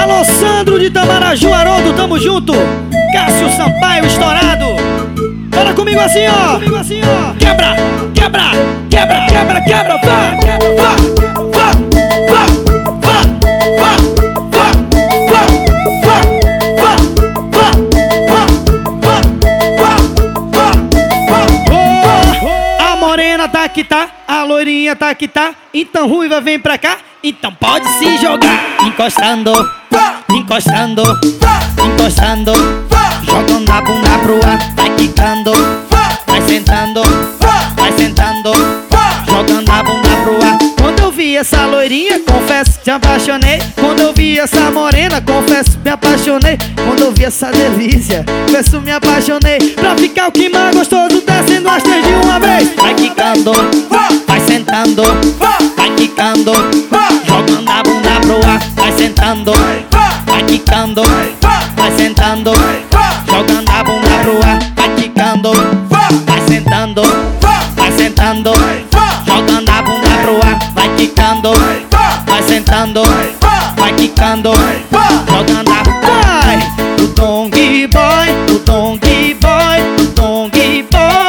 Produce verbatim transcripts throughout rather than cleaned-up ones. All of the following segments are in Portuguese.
Alô, Sandro de Tamaraju, Haroldo, tamo junto. Cássio Sampaio, estourado. Bora comigo assim, ó. Comigo assim, ó. Quebra, quebra, quebra, quebra, quebra. Vá, vá, vá, vá, vá, vá, vá, vá, vá, vá, vá, vá, vá, vá, vá. A morena tá que tá, a loirinha tá que tá. Então ruiva vem pra cá, então pode se jogar. Encostando, encostando, encostando, jogando a bunda pro ar, vai quicando, vai sentando, vai sentando, jogando a bunda pro ar. Quando eu vi essa loirinha, confesso que me apaixonei. Quando eu vi essa morena, confesso que me apaixonei. Quando eu vi essa delícia, confesso me apaixonei. Pra ficar o clima gostoso, descendo as três de uma vez. Vai quicando, vai sentando, vai quicando, jogando a bunda pro ar, vai sentando, vai quicando, vai sentando, jogando a bunda pro ar, vai quicando, vai sentando, vai sentando, jogando a bunda pro ar, vai quicando, vai sentando, vai quicando, jogando a vai. O Dong Boy, o Dong Boy, o Dong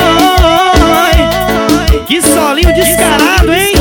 Boy. Que solinho descarado, hein?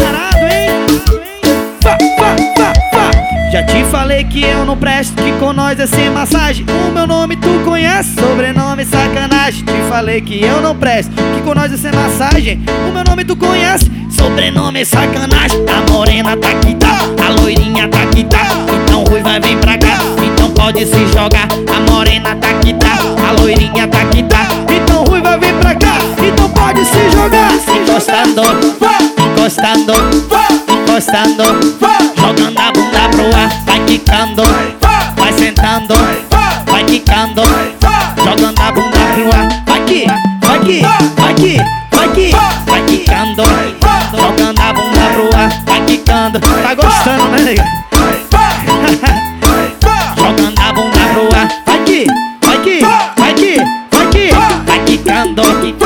Já te falei que eu não presto, que com nós é sem massagem. O meu nome tu conhece, sobrenome sacanagem. Te falei que eu não presto, que com nós é sem massagem. O meu nome tu conhece, sobrenome sacanagem. A morena tá que tá, a loirinha tá que tá. Então ruiva vem pra cá, então pode se jogar. A morena tá que tá, a loirinha tá que tá. Então ruiva vem pra cá, então pode se jogar. Encostando, encostando, encostando, jogando a bunda pro ar, vai quicando, vai sentando, vai quicando, jogando a bunda pro ar, vai que, vai que, vai que, vai que, vai quicando, jogando a bunda pro ar, vai quicando. Tá gostando, né, nega? Jogando a bunda pro ar, vai que, vai que, vai que, vai que, vai quicando.